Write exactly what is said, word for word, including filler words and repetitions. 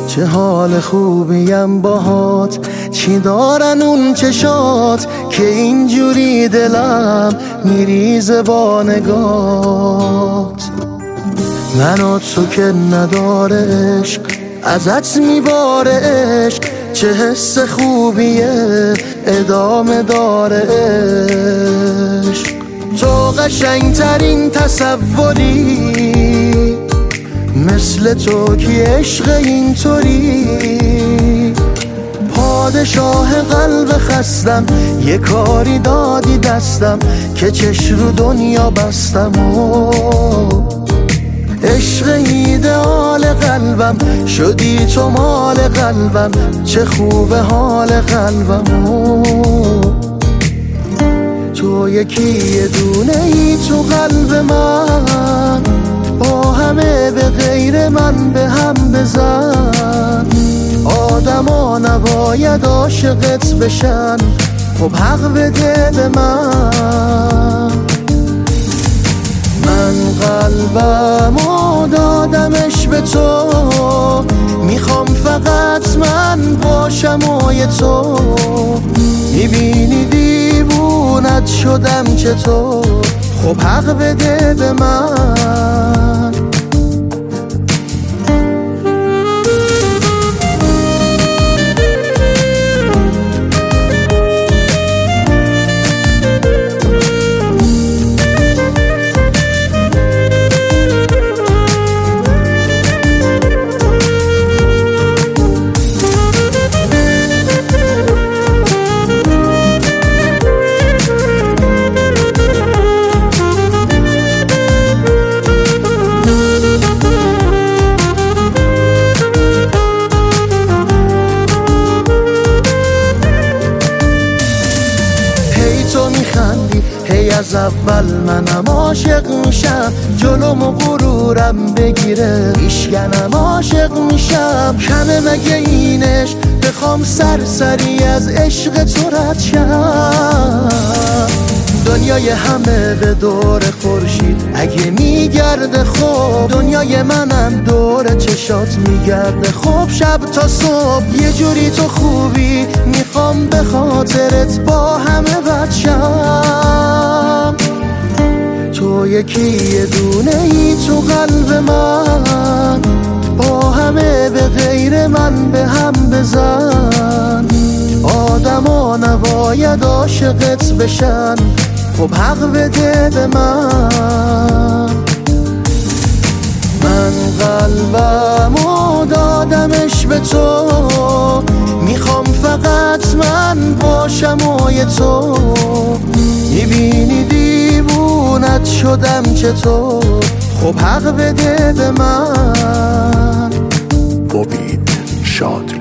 چه حال خوبیم باهات، چی دارن اون چشات که اینجوری دلم میریزه با نگات. من و تو که نداره عشق، ازت میباره عشق، چه حس خوبیه ادامه داره عشق. تو قشنگترین تصوری، مثل تو کی عشق اینطوری. پادشاه قلب خستم، یه کاری دادی دستم که چش رو دنیا بستم. و عشق ایدئال قلبم، شدی تو مال قلبم، چه خوب حال قلبم. و تو یکی یه دونه ای تو قلب من، با همه به غیر من به هم بزن. آدما نباید عاشقت بشن، خب حق بده به من. من قلبمو دادمش به تو، میخوام فقط من باشم و یه تو. میبینی دیوونت شدم چطور، خب حق بده به من. تو میخندی هی از اول منم عاشق میشم، جلوم و غرورم بگیره ایشگنم عاشق میشم. کمه مگه اینش بخوام سرسری از عشق تو رد شم. دنیای همه به دور خورشید اگه میگرده، خب دنیای منم دور چشات میگرده. خب شب تا صبح یه جوری تو خوبی، میخوام به خاطرت با همه بد شم. تو یکی یه دونه ای تو قلب من، با همه به غیر من به هم بزن. آدما نباید عاشقت بشن، خب حق بده به من. من قلبمو دادمش به تو، میخوام فقط من باشم و یه تو. میبینی دیوونت شدم چطور، خب حق بده به من. امید شاد.